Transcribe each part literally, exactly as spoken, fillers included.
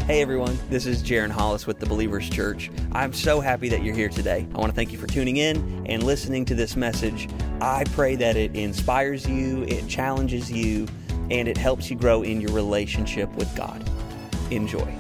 Hey everyone, this is Jaron Hollis with the Believers Church. I'm so happy that you're here today. I want to thank you for tuning in and listening to this message. I pray that it inspires you, it challenges you, and it helps you grow in your relationship with God. Enjoy.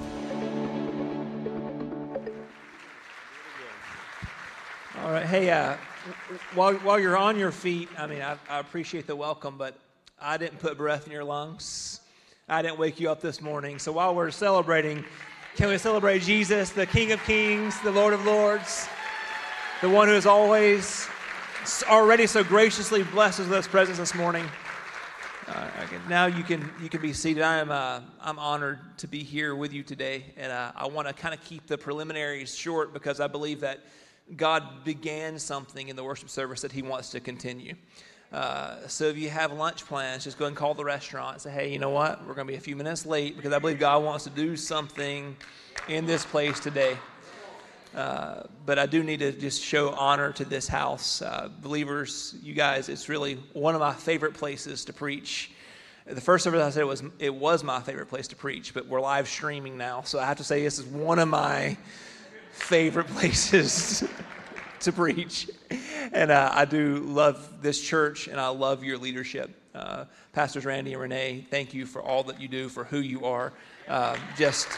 All right, hey, uh, while while you're on your feet, I mean, I, I appreciate the welcome, but I didn't put breath in your lungs. I didn't wake you up this morning. So while we're celebrating, can we celebrate Jesus, the King of Kings, the Lord of Lords, the one who has always already so graciously blessed us with his presence this morning? Uh, okay, now you can you can be seated. I am uh, I'm honored to be here with you today, and uh, I want to kind of keep the preliminaries short because I believe that God began something in the worship service that he wants to continue. Uh, so if you have lunch plans, just go and call the restaurant and say, hey, you know what? We're going to be a few minutes late because I believe God wants to do something in this place today. Uh, but I do need to just show honor to this house. Uh, believers, you guys, it's really one of my favorite places to preach. The first service I said it was, it was my favorite place to preach, but we're live streaming now. So I have to say this is one of my favorite places to preach. And uh, I do love this church, and I love your leadership. Uh, Pastors Randy and Renee, thank you for all that you do, for who you are. Uh, just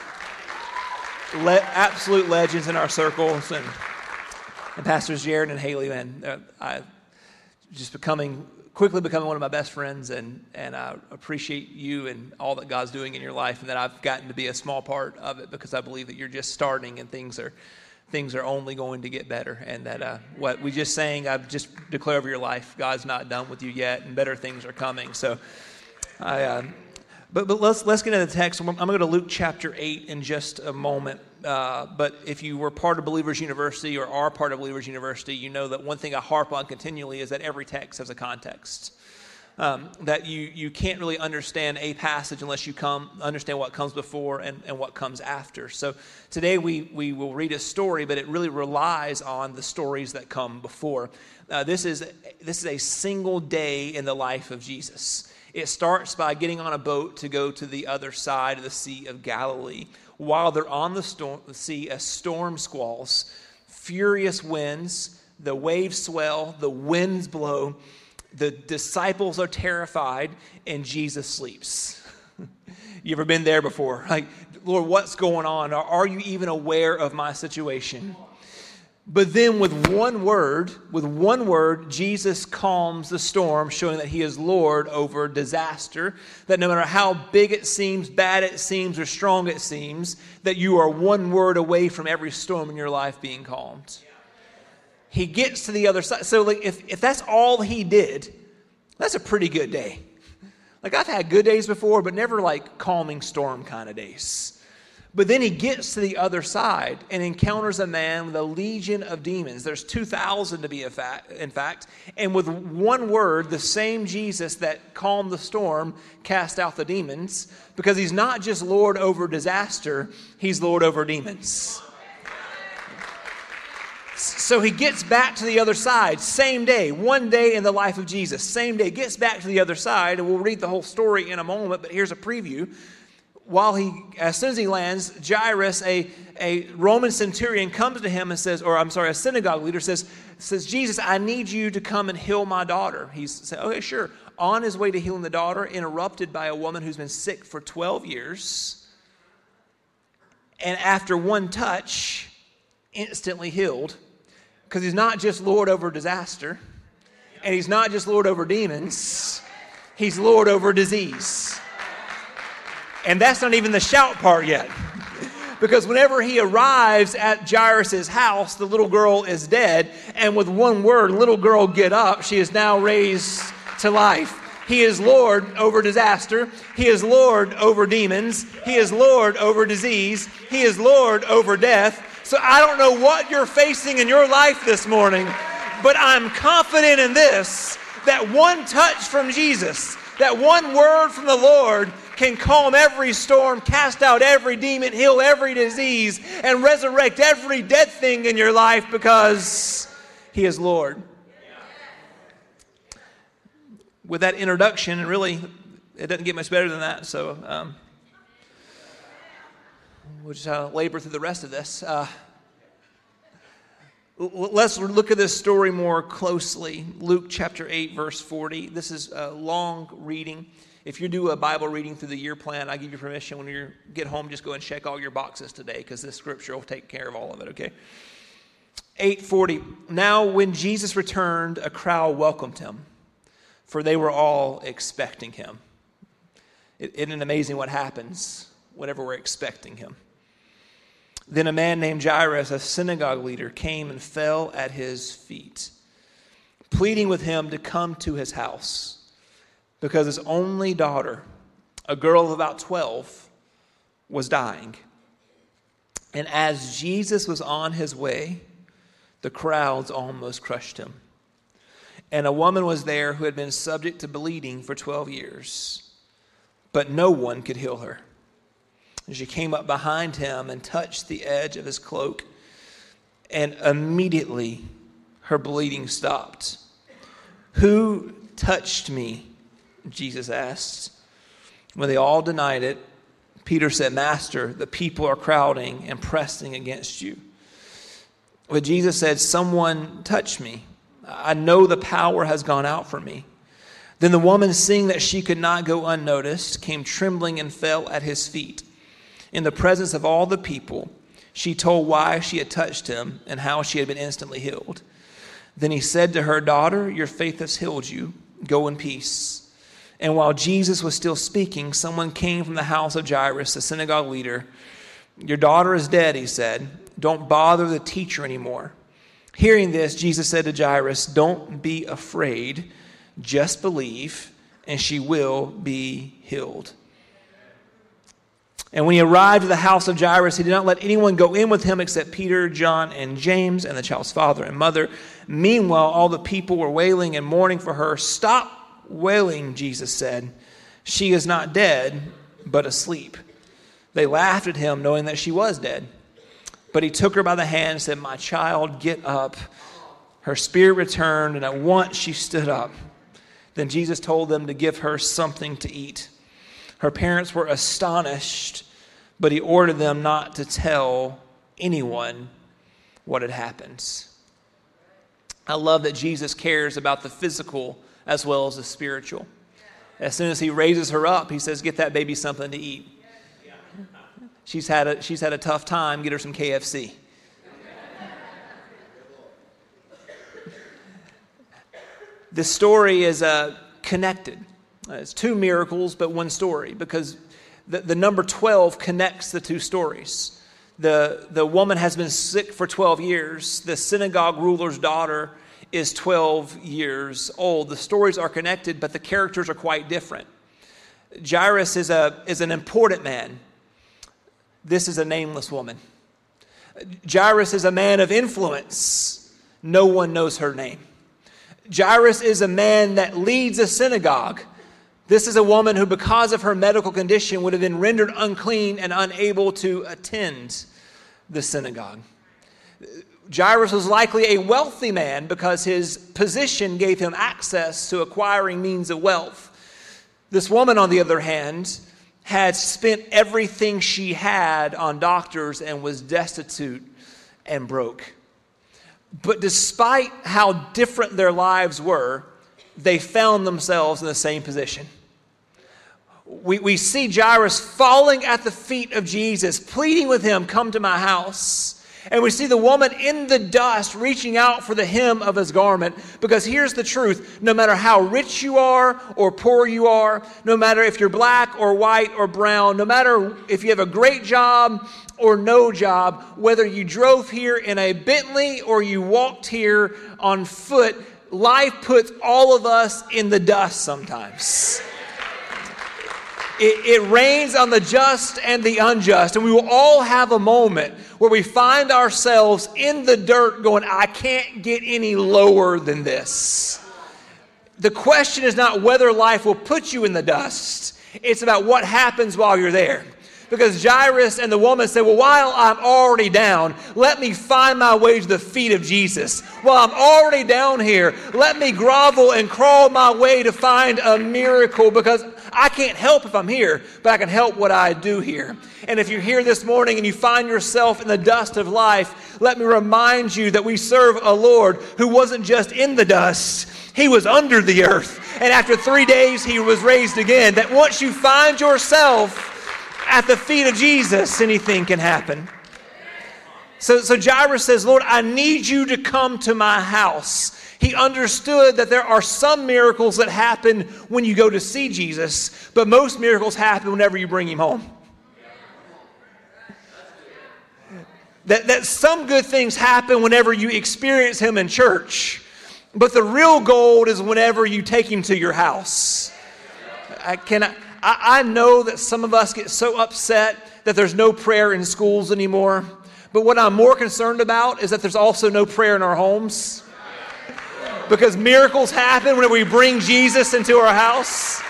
le- absolute legends in our circles. And, and Pastors Jared and Haley, man, uh, I just becoming, quickly becoming one of my best friends, and, and I appreciate you and all that God's doing in your life, and that I've gotten to be a small part of it because I believe that you're just starting and things are things are only going to get better, and that uh, what we just sang, I just declare over your life, God's not done with you yet, and better things are coming. So, I, uh, but but let's let's get into the text. I'm going to go to Luke chapter eight in just a moment. Uh, but if you were part of Believers University or are part of Believers University, you know that one thing I harp on continually is that every text has a context. Um, that you, you can't really understand a passage unless you come understand what comes before and, and what comes after. So today we, we will read a story, but it really relies on the stories that come before. Uh, this is this is a single day in the life of Jesus. It starts by getting on a boat to go to the other side of the Sea of Galilee. While they're on the, storm, the sea, a storm squalls, furious winds, the waves swell, the winds blow. The disciples are terrified, and Jesus sleeps. You ever been there before? Like, Lord, what's going on? Or are you even aware of my situation? But then with one word, with one word, Jesus calms the storm, showing that he is Lord over disaster, that no matter how big it seems, bad it seems, or strong it seems, that you are one word away from every storm in your life being calmed. He gets to the other side. So like if, if that's all he did, that's a pretty good day. Like I've had good days before, but never like calming storm kind of days. But then he gets to the other side and encounters a man with a legion of demons. There's two thousand to be a fact, in fact. And with one word, the same Jesus that calmed the storm cast out the demons, because he's not just Lord over disaster, he's Lord over demons. So he gets back to the other side, same day, one day in the life of Jesus, same day, gets back to the other side, and we'll read the whole story in a moment, but here's a preview. While he, as soon as he lands, Jairus, a, a Roman centurion, comes to him and says, or I'm sorry, a synagogue leader says, says, Jesus, I need you to come and heal my daughter. He said, okay, sure. On his way to healing the daughter, interrupted by a woman who's been sick for twelve years, and after one touch, instantly healed. Because he's not just Lord over disaster, and he's not just Lord over demons, he's Lord over disease. And that's not even the shout part yet. Because whenever he arrives at Jairus' house, the little girl is dead, and with one word, little girl, get up, she is now raised to life. He is Lord over disaster. He is Lord over demons. He is Lord over disease. He is Lord over death. So I don't know what you're facing in your life this morning, but I'm confident in this, that one touch from Jesus, that one word from the Lord can calm every storm, cast out every demon, heal every disease, and resurrect every dead thing in your life because he is Lord. With that introduction, and really, it doesn't get much better than that, so... Um, We'll just uh, labor through the rest of this. Uh, let's look at this story more closely. Luke chapter eight, verse forty. This is a long reading. If you do a Bible reading through the year plan, I give you permission when you get home, just go and check all your boxes today, because this scripture will take care of all of it, okay? eight forty. Now when Jesus returned, a crowd welcomed him, for they were all expecting him. Isn't it amazing what happens whenever we're expecting him? Then a man named Jairus, a synagogue leader, came and fell at his feet, pleading with him to come to his house, because his only daughter, a girl of about twelve, was dying. And as Jesus was on his way, the crowds almost crushed him. And a woman was there who had been subject to bleeding for twelve years, but no one could heal her. And she came up behind him and touched the edge of his cloak, and immediately her bleeding stopped. "Who touched me?" Jesus asked. When they all denied it, Peter said, "Master, the people are crowding and pressing against you." But Jesus said, "Someone touched me. I know the power has gone out from me." Then the woman, seeing that she could not go unnoticed, came trembling and fell at his feet. In the presence of all the people, she told why she had touched him and how she had been instantly healed. Then he said to her, "Daughter, your faith has healed you. Go in peace." And while Jesus was still speaking, someone came from the house of Jairus, the synagogue leader. "Your daughter is dead," he said. "Don't bother the teacher anymore." Hearing this, Jesus said to Jairus, "Don't be afraid, just believe, and she will be healed." And when he arrived at the house of Jairus, he did not let anyone go in with him except Peter, John, and James, and the child's father and mother. Meanwhile, all the people were wailing and mourning for her. "Stop wailing," Jesus said. "She is not dead, but asleep." They laughed at him, knowing that she was dead. But he took her by the hand and said, "My child, get up." Her spirit returned, and at once she stood up. Then Jesus told them to give her something to eat. Her parents were astonished, but he ordered them not to tell anyone what had happened. I love that Jesus cares about the physical as well as the spiritual. As soon as he raises her up, he says, "Get that baby something to eat." She's had a, she's had a tough time. Get her some K F C. This story is uh, connected. Uh, it's two miracles, but one story, because the, the number twelve connects the two stories. The, the woman has been sick for twelve years. The synagogue ruler's daughter is twelve years old. The stories are connected, but the characters are quite different. Jairus is a is an important man. This is a nameless woman. Jairus is a man of influence. No one knows her name. Jairus is a man that leads a synagogue. This is a woman who, because of her medical condition, would have been rendered unclean and unable to attend the synagogue. Jairus was likely a wealthy man because his position gave him access to acquiring means of wealth. This woman, on the other hand, had spent everything she had on doctors and was destitute and broke. But despite how different their lives were, they found themselves in the same position. We, we see Jairus falling at the feet of Jesus, pleading with him, "Come to my house." And we see the woman in the dust reaching out for the hem of his garment. Because here's the truth. No matter how rich you are or poor you are, no matter if you're black or white or brown, no matter if you have a great job or no job, whether you drove here in a Bentley or you walked here on foot, life puts all of us in the dust sometimes. It, it rains on the just and the unjust, and we will all have a moment where we find ourselves in the dirt going, "I can't get any lower than this." The question is not whether life will put you in the dust. It's about what happens while you're there. Because Jairus and the woman said, "Well, while I'm already down, let me find my way to the feet of Jesus. While I'm already down here, let me grovel and crawl my way to find a miracle, because I can't help if I'm here, but I can help what I do here. And if you're here this morning and you find yourself in the dust of life, let me remind you that we serve a Lord who wasn't just in the dust, He was under the earth. And after three days, He was raised again. That once you find yourself at the feet of Jesus, anything can happen. So, so Jairus says, Lord, I need you to come to my house. He understood that there are some miracles that happen when you go to see Jesus, but most miracles happen whenever you bring Him home. That, that some good things happen whenever you experience Him in church, but the real gold is whenever you take Him to your house. I, can I, I, I know that some of us get so upset that there's no prayer in schools anymore, but what I'm more concerned about is that there's also no prayer in our homes. Because miracles happen whenever we bring Jesus into our house.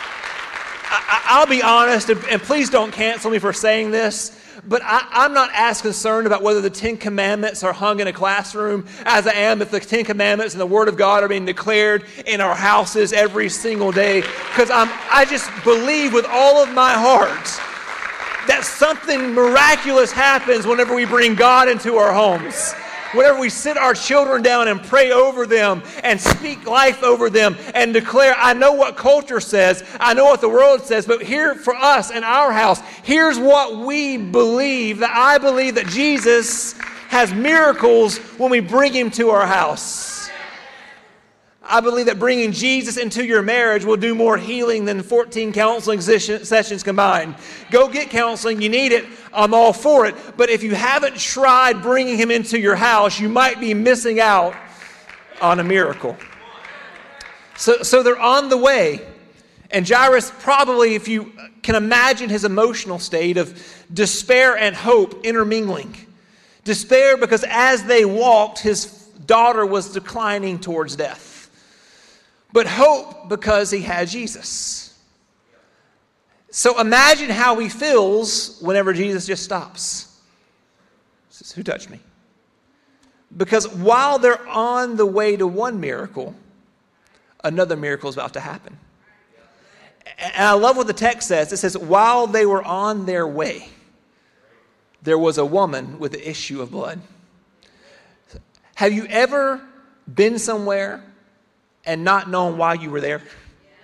I, I'll be honest, and, and please don't cancel me for saying this, but I, I'm not as concerned about whether the Ten Commandments are hung in a classroom as I am if the Ten Commandments and the Word of God are being declared in our houses every single day. Because I'm, I just believe with all of my heart that something miraculous happens whenever we bring God into our homes. Whenever we sit our children down and pray over them and speak life over them and declare, I know what culture says, I know what the world says, but here for us in our house, here's what we believe, that I believe that Jesus has miracles when we bring Him to our house. I believe that bringing Jesus into your marriage will do more healing than fourteen counseling sessions combined. Go get counseling. You need it. I'm all for it. But if you haven't tried bringing Him into your house, you might be missing out on a miracle. So, so they're on the way. And Jairus probably, if you can imagine his emotional state of despair and hope intermingling. Despair because as they walked, his daughter was declining towards death. But hope because he had Jesus. So imagine how he feels whenever Jesus just stops. Says, who touched me? Because while they're on the way to one miracle, another miracle is about to happen. And I love what the text says. It says, while they were on their way, there was a woman with the issue of blood. Have you ever been somewhere and not known why you were there?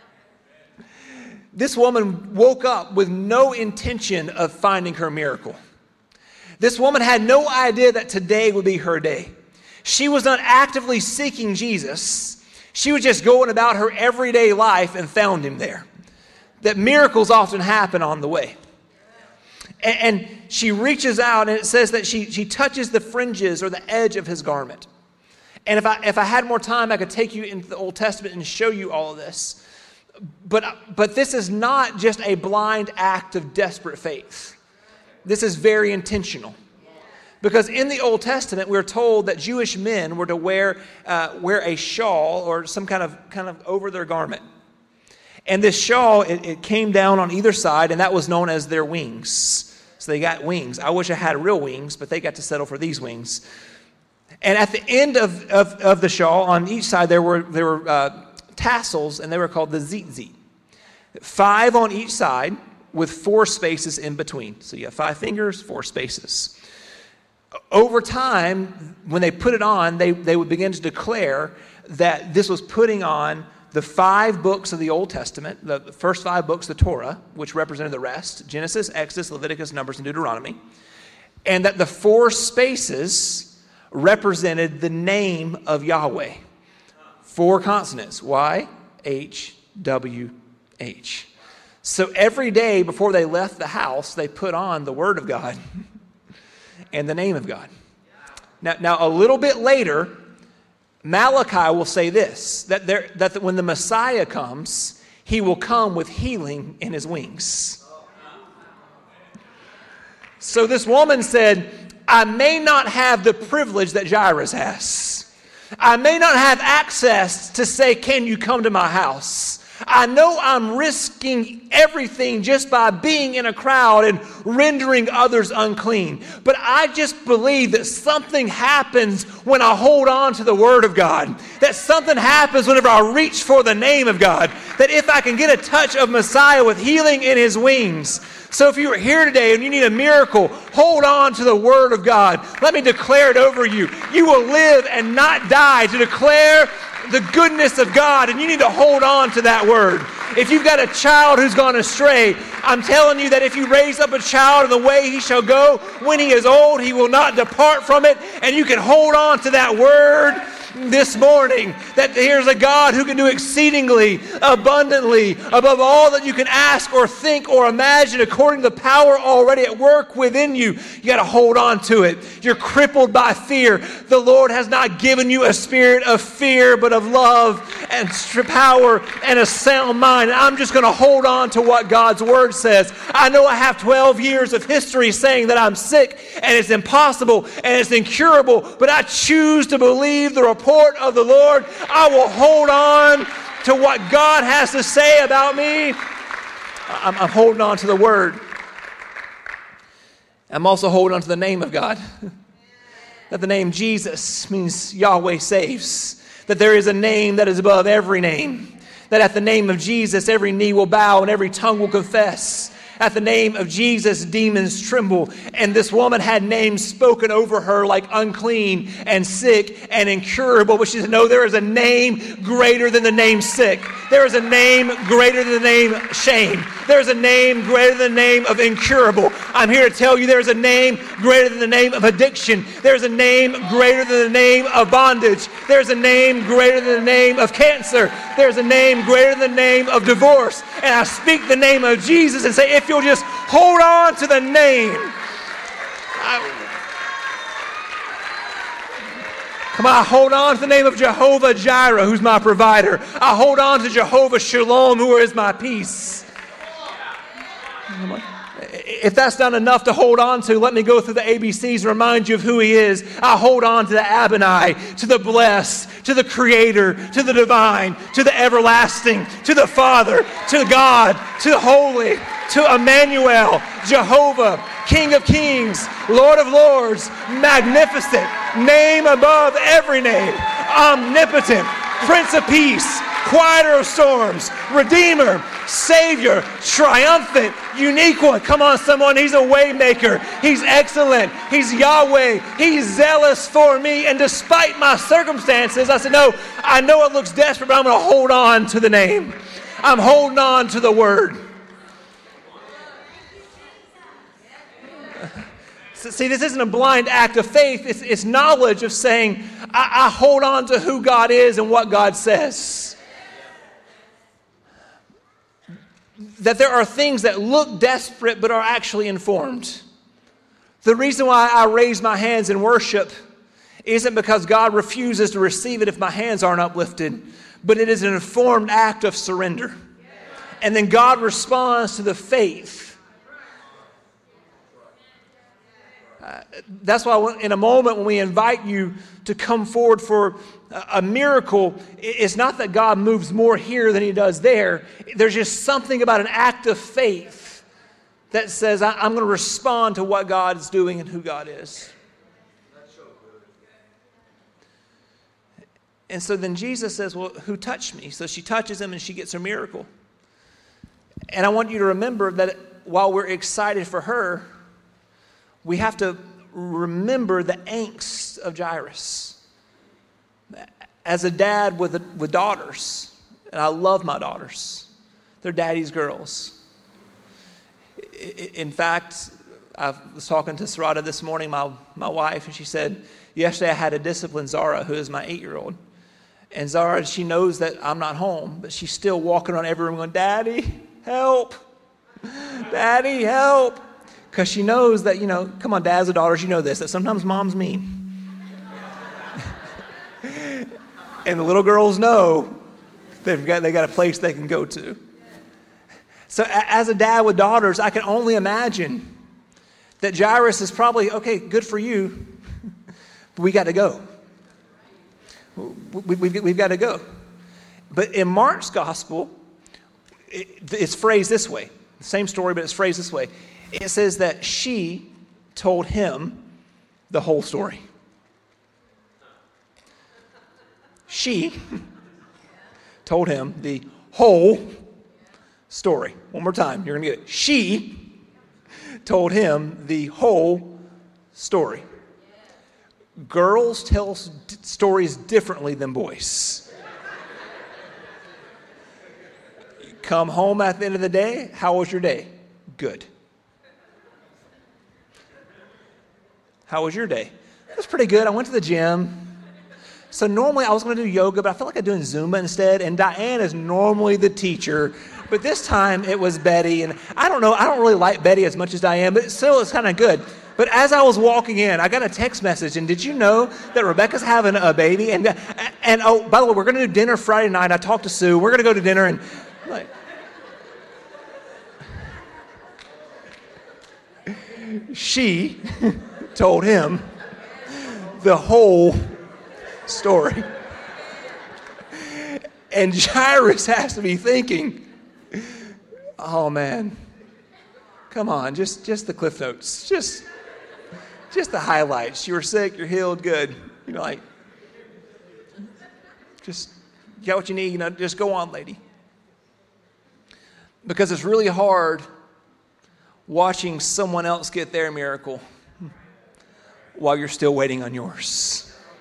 This woman woke up with no intention of finding her miracle. This woman had no idea that today would be her day. She was not actively seeking Jesus. She was just going about her everyday life and found Him there. That miracles often happen on the way. And, and she reaches out, and it says that she, she touches the fringes or the edge of His garment. And if I if I had more time, I could take you into the Old Testament and show you all of this. But, but this is not just a blind act of desperate faith. This is very intentional. Because in the Old Testament, we're told that Jewish men were to wear uh, wear a shawl or some kind of kind of over their garment. And this shawl, it, it came down on either side, and that was known as their wings. So they got wings. I wish I had real wings, but they got to settle for these wings. And at the end of, of, of the shawl, on each side, there were there were uh, tassels, and they were called the tzitzit. Five on each side with four spaces in between. So you have five fingers, four spaces. Over time, when they put it on, they, they would begin to declare that this was putting on the five books of the Old Testament, the first five books, the Torah, which represented the rest, Genesis, Exodus, Leviticus, Numbers, and Deuteronomy, and that the four spaces represented the name of Yahweh. Four consonants, Y, H, W, H. So every day before they left the house, they put on the Word of God and the name of God. Now, now a little bit later, Malachi will say this, that, there, that when the Messiah comes, He will come with healing in His wings. So this woman said, I may not have the privilege that Jairus has. I may not have access to say, can you come to my house? I know I'm risking everything just by being in a crowd and rendering others unclean. But I just believe that something happens when I hold on to the Word of God. That something happens whenever I reach for the name of God. That if I can get a touch of Messiah with healing in His wings. So if you are here today and you need a miracle, hold on to the Word of God. Let me declare it over you. You will live and not die to declare the goodness of God, and you need to hold on to that word. If you've got a child who's gone astray, I'm telling you that if you raise up a child in the way he shall go, when he is old, he will not depart from it, and you can hold on to that word this morning, that here's a God who can do exceedingly abundantly above all that you can ask or think or imagine, according to the power already at work within you. You got to hold on to it. You're crippled by fear. The Lord has not given you a spirit of fear, but of love and power and a sound mind. And I'm just going to hold on to what God's word says. I know I have twelve years of history saying that I'm sick and it's impossible and it's incurable, but I choose to believe the report of the Lord. I will hold on to what God has to say about me. I'm, I'm holding on to the word. I'm also holding on to the name of God. That the name Jesus means Yahweh saves. That there is a name that is above every name. That at the name of Jesus, every knee will bow and every tongue will confess. At the name of Jesus, demons tremble. And this woman had names spoken over her like unclean and sick and incurable. But she said, no, there is a name greater than the name sick. There is a name greater than the name shame. There is a name greater than the name of incurable. I'm here to tell you there is a name greater than the name of addiction. There is a name greater than the name of bondage. There is a name greater than the name of cancer. There is a name greater than the name of divorce. And I speak the name of Jesus and say, if you'll just hold on to the name. I, come on, I hold on to the name of Jehovah Jireh, who's my provider. I hold on to Jehovah Shalom, who is my peace. If that's not enough to hold on to, let me go through the A B Cs and remind you of who He is. I hold on to the Abinai, to the blessed, to the Creator, to the divine, to the everlasting, to the Father, to God, to the Holy, to Emmanuel, Jehovah, King of Kings, Lord of Lords, magnificent, name above every name, omnipotent, Prince of Peace, quieter of storms, Redeemer, Savior, triumphant, unique one. Come on, someone. He's a way maker. He's excellent. He's Yahweh. He's zealous for me. And despite my circumstances, I said, no, I know it looks desperate, but I'm going to hold on to the name. I'm holding on to the word. See, this isn't a blind act of faith. It's, it's knowledge of saying, I, I hold on to who God is and what God says. That there are things that look desperate but are actually informed. The reason why I raise my hands in worship isn't because God refuses to receive it if my hands aren't uplifted, but it is an informed act of surrender. And then God responds to the faith. Uh, that's why in a moment when we invite you to come forward for a, a miracle, it's not that God moves more here than He does there. There's just something about an act of faith that says, I, I'm going to respond to what God is doing and who God is. And so then Jesus says, well, who touched me? So she touches Him and she gets her miracle. And I want you to remember that while we're excited for her, we have to remember the angst of Jairus. As a dad with, a, with daughters, and I love my daughters. They're daddy's girls. In fact, I was talking to Sarada this morning, my, my wife, and she said, yesterday I had to discipline Zara, who is my eight-year-old. And Zara, she knows that I'm not home, but she's still walking around every room going, Daddy, help. Daddy, help. Because she knows that, you know, come on, dads and daughters, you know this, that sometimes mom's mean. And the little girls know they've got, they got a place they can go to. So as a dad with daughters, I can only imagine that Jairus is probably, okay, good for you, but we got to go. We, we, we've got to go. But in Mark's gospel, it, it's phrased this way. Same story, but it's phrased this way. It says that she told him the whole story. She told him the whole story. One more time, you're going to get it. She told him the whole story. Girls tell s- stories differently than boys. Come home at the end of the day, how was your day? Good. How was your day? It was pretty good. I went to the gym. So normally I was going to do yoga, but I felt like I'm doing Zumba instead. And Diane is normally the teacher, but this time it was Betty. And I don't know, I don't really like Betty as much as Diane, but still it's kind of good. But as I was walking in, I got a text message. And did you know that Rebecca's having a baby? And and oh, by the way, we're going to do dinner Friday night. I talked to Sue. We're going to go to dinner. And like, she told him the whole story. And Jairus has to be thinking, oh man, come on, just, just the cliff notes, just, just the highlights. You were sick, you're healed, good. You know, like, just get what you need, you know, just go on, lady. Because it's really hard watching someone else get their miracle while you're still waiting on yours.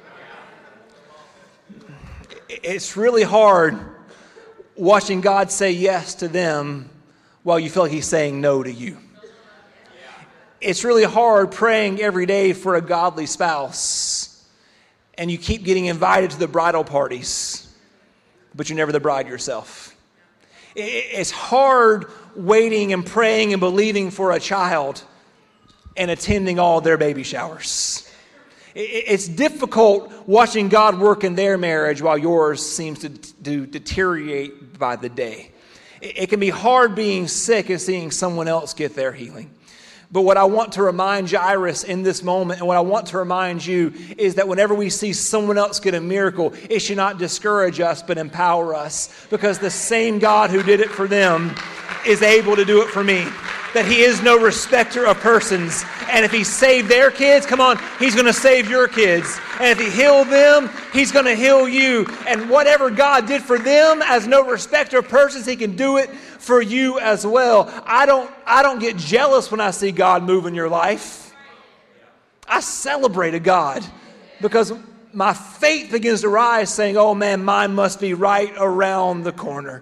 It's really hard watching God say yes to them while you feel like he's saying no to you. It's really hard praying every day for a godly spouse and you keep getting invited to the bridal parties, but you're never the bride yourself. It's hard waiting and praying and believing for a child and attending all their baby showers. It's difficult watching God work in their marriage while yours seems to, to deteriorate by the day. It can be hard being sick and seeing someone else get their healing. But what I want to remind Jairus in this moment, and what I want to remind you, is that whenever we see someone else get a miracle, it should not discourage us, but empower us. Because the same God who did it for them is able to do it for me. That he is no respecter of persons. And if he saved their kids, come on, he's going to save your kids. And if he healed them, he's going to heal you. And whatever God did for them as no respecter of persons, he can do it for you as well. I don't, I don't get jealous when I see God move in your life. I celebrate a God because my faith begins to rise saying, oh man, mine must be right around the corner.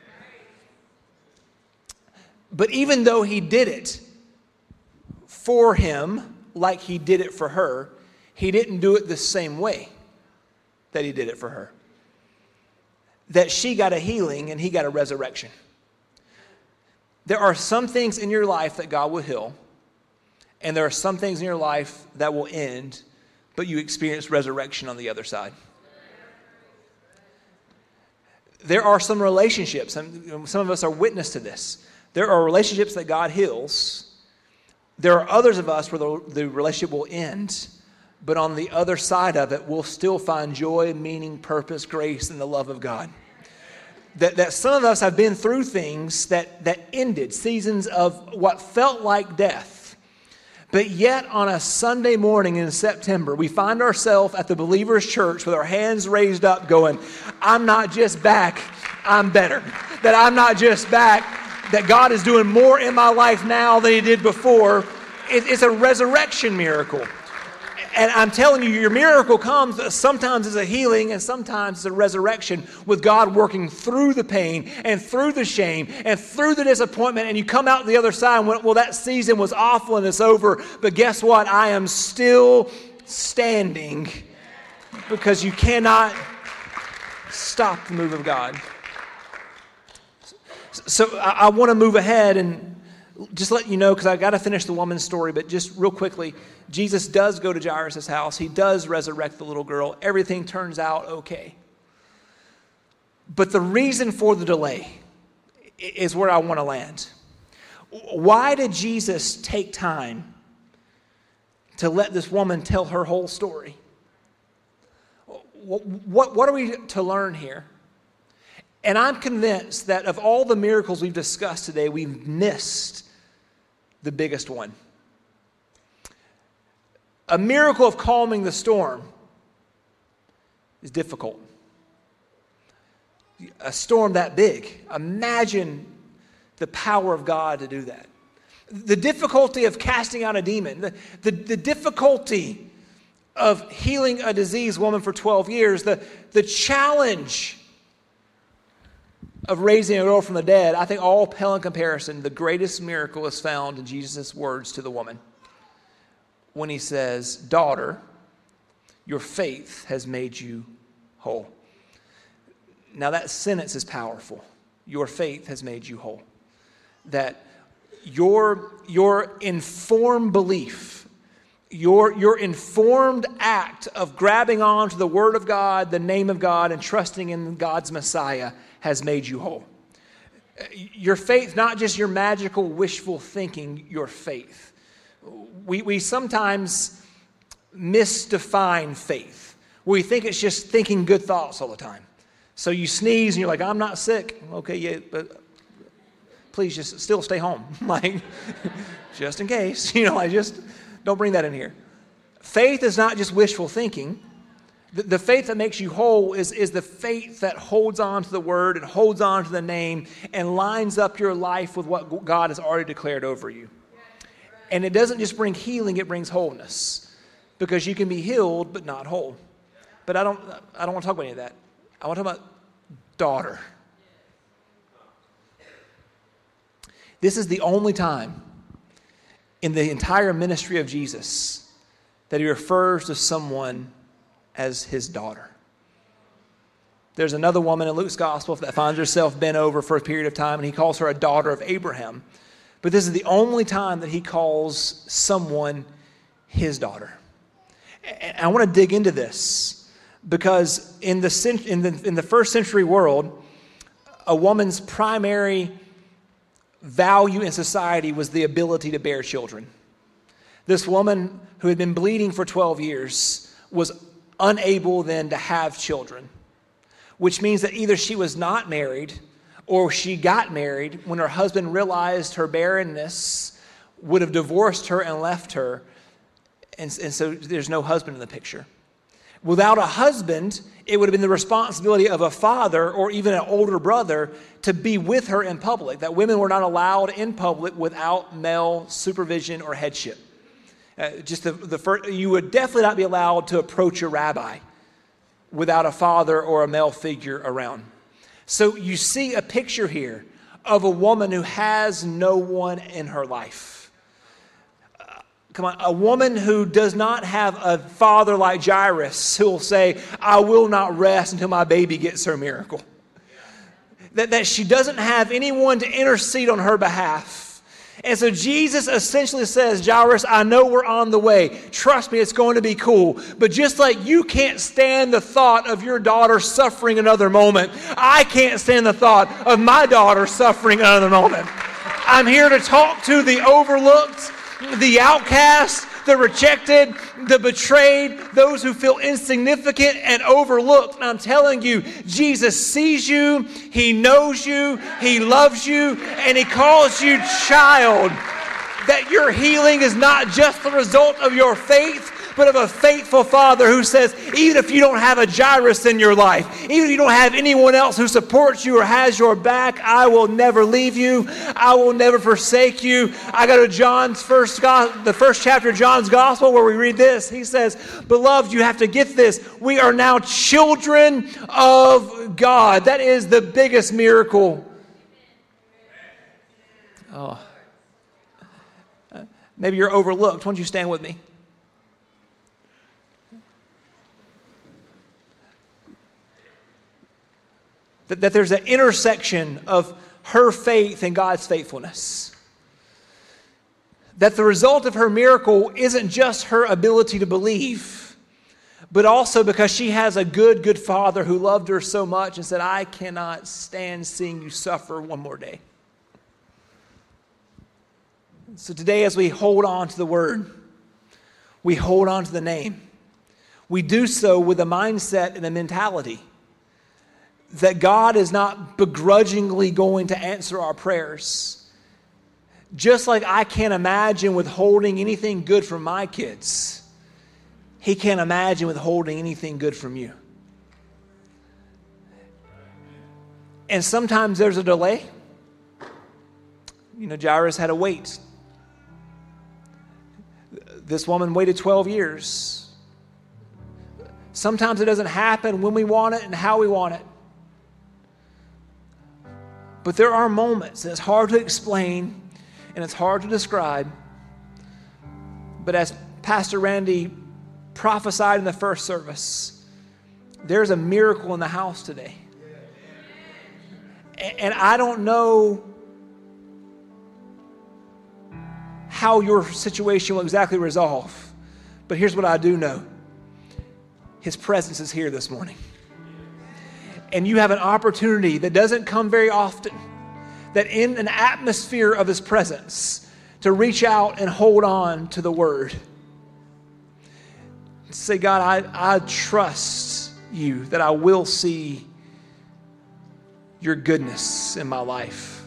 But even though he did it for him like he did it for her, he didn't do it the same way that he did it for her. That she got a healing and he got a resurrection. There are some things in your life that God will heal, and there are some things in your life that will end, but you experience resurrection on the other side. There are some relationships, and some of us are witness to this. There are relationships that God heals. There are others of us where the, the relationship will end, but on the other side of it, we'll still find joy, meaning, purpose, grace, and the love of God. That, that some of us have been through things that, that ended, seasons of what felt like death. But yet on a Sunday morning in September, we find ourselves at the Believers Church with our hands raised up going, I'm not just back, I'm better. That I'm not just back, that God is doing more in my life now than he did before. It, it's a resurrection miracle. And I'm telling you, your miracle comes sometimes as a healing and sometimes as a resurrection with God working through the pain and through the shame and through the disappointment. And you come out the other side and went, well, that season was awful and it's over. But guess what? I am still standing because you cannot stop the move of God. So I, I want to move ahead and just let you know, because I got to finish the woman's story, but just real quickly, Jesus does go to Jairus' house. He does resurrect the little girl. Everything turns out okay. But the reason for the delay is where I want to land. Why did Jesus take time to let this woman tell her whole story? What, what, what are we to learn here? And I'm convinced that of all the miracles we've discussed today, we've missed the biggest one. A miracle of calming the storm is difficult. A storm that big, imagine the power of God to do that. The difficulty of casting out a demon, the, the, the difficulty of healing a diseased woman for twelve years, the, the challenge of raising a girl from the dead, I think all pale in comparison, the greatest miracle is found in Jesus' words to the woman when he says, "Daughter, your faith has made you whole." Now that sentence is powerful. Your faith has made you whole. That your, your informed belief, your, your informed act of grabbing on to the Word of God, the name of God, and trusting in God's Messiah has made you whole. Your faith, not just your magical wishful thinking, your faith. We, we sometimes misdefine faith. We think it's just thinking good thoughts all the time. So you sneeze and you're like, "I'm not sick." Okay, yeah, but please just still stay home. Like, just in case, you know, I just don't bring that in here. Faith is not just wishful thinking. The, the faith that makes you whole is, is the faith that holds on to the Word and holds on to the name and lines up your life with what God has already declared over you. And it doesn't just bring healing, it brings wholeness. Because you can be healed but not whole. But I don't I don't want to talk about any of that. I want to talk about daughter. This is the only time in the entire ministry of Jesus that he refers to someone as his daughter. There's another woman in Luke's gospel that finds herself bent over for a period of time, and he calls her a daughter of Abraham. But this is the only time that he calls someone his daughter. And I want to dig into this because in the, in the, in the first century world, a woman's primary value in society was the ability to bear children. This woman who had been bleeding for twelve years was unable then to have children, which means that either she was not married or she got married when her husband realized her barrenness, would have divorced her and left her, and, and so there's no husband in the picture. Without a husband, it would have been the responsibility of a father or even an older brother to be with her in public, that women were not allowed in public without male supervision or headship. Uh, just the, the first, you would definitely not be allowed to approach a rabbi without a father or a male figure around. So you see a picture here of a woman who has no one in her life. Come on, a woman who does not have a father like Jairus who will say, "I will not rest until my baby gets her miracle." That, that she doesn't have anyone to intercede on her behalf. And so Jesus essentially says, "Jairus, I know we're on the way. Trust me, it's going to be cool. But just like you can't stand the thought of your daughter suffering another moment, I can't stand the thought of my daughter suffering another moment. I'm here to talk to the overlooked, the outcast, the rejected, the betrayed, those who feel insignificant and overlooked." And I'm telling you, Jesus sees you, He knows you, He loves you, and He calls you child. That your healing is not just the result of your faith, but of a faithful Father who says, even if you don't have a Jairus in your life, even if you don't have anyone else who supports you or has your back, I will never leave you. I will never forsake you. I go to John's first, the first chapter of John's Gospel where we read this. He says, "Beloved, you have to get this. We are now children of God." That is the biggest miracle. Oh. Maybe you're overlooked. Why don't you stand with me? That, that there's an intersection of her faith and God's faithfulness. That the result of her miracle isn't just her ability to believe, but also because she has a good, good Father who loved her so much and said, "I cannot stand seeing you suffer one more day." So today, as we hold on to the Word, we hold on to the name. We do so with a mindset and a mentality that God is not begrudgingly going to answer our prayers. Just like I can't imagine withholding anything good from my kids, He can't imagine withholding anything good from you. And sometimes there's a delay. You know, Jairus had to wait. This woman waited twelve years. Sometimes it doesn't happen when we want it and how we want it. But there are moments, and it's hard to explain, and it's hard to describe. But as Pastor Randy prophesied in the first service, there's a miracle in the house today. And I don't know how your situation will exactly resolve, but here's what I do know. His presence is here this morning. And you have an opportunity that doesn't come very often, that in an atmosphere of His presence, to reach out and hold on to the Word. Say, God, I, I trust You that I will see Your goodness in my life.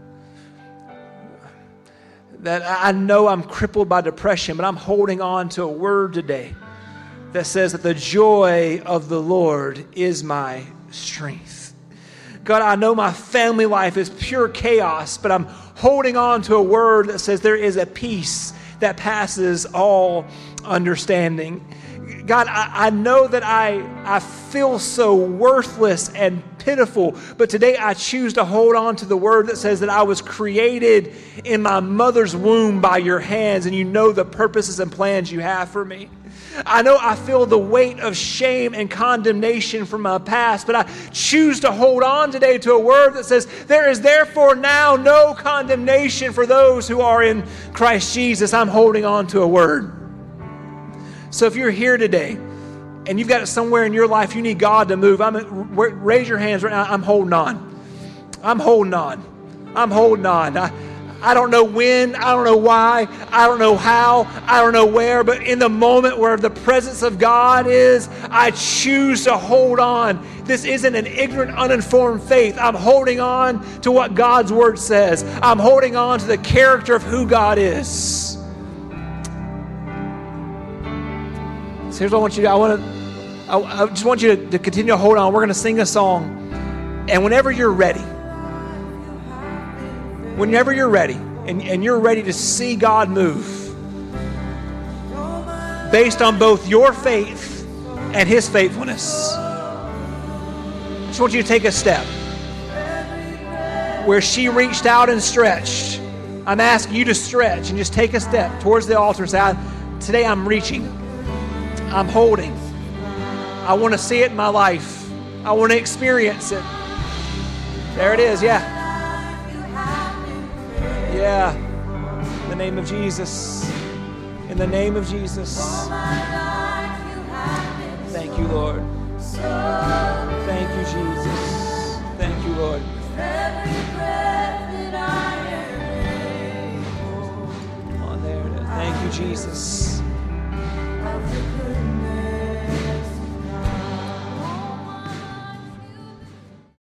That I know I'm crippled by depression, but I'm holding on to a word today that says that the joy of the Lord is my strength. God, I know my family life is pure chaos, but I'm holding on to a word that says there is a peace that passes all understanding. God, I, I know that I, I feel so worthless and pitiful, but today I choose to hold on to the word that says that I was created in my mother's womb by Your hands, and You know the purposes and plans You have for me. I know I feel the weight of shame and condemnation from my past, but I choose to hold on today to a word that says, there is therefore now no condemnation for those who are in Christ Jesus. I'm holding on to a word. So if you're here today and you've got it somewhere in your life you need God to move, I'm, raise your hands right now. I'm holding on. I'm holding on. I'm holding on. I, I don't know when, I don't know why, I don't know how, I don't know where, but in the moment where the presence of God is, I choose to hold on. This isn't an ignorant, uninformed faith. I'm holding on to what God's Word says. I'm holding on to the character of who God is. So here's what I want you to do. I want to, I, I just want you to, to continue to hold on. We're going to sing a song. And whenever you're ready, Whenever you're ready, and, and you're ready to see God move based on both your faith and His faithfulness, I just want you to take a step. Where she reached out and stretched, I'm asking you to stretch and just take a step towards the altar and say, today I'm reaching. I'm holding. I want to see it in my life. I want to experience it. There it is, yeah. Yeah, in the name of Jesus, in the name of Jesus. Thank you, Lord. Thank you, Jesus. Thank you, Lord. Come on, there it is. Thank you, Jesus.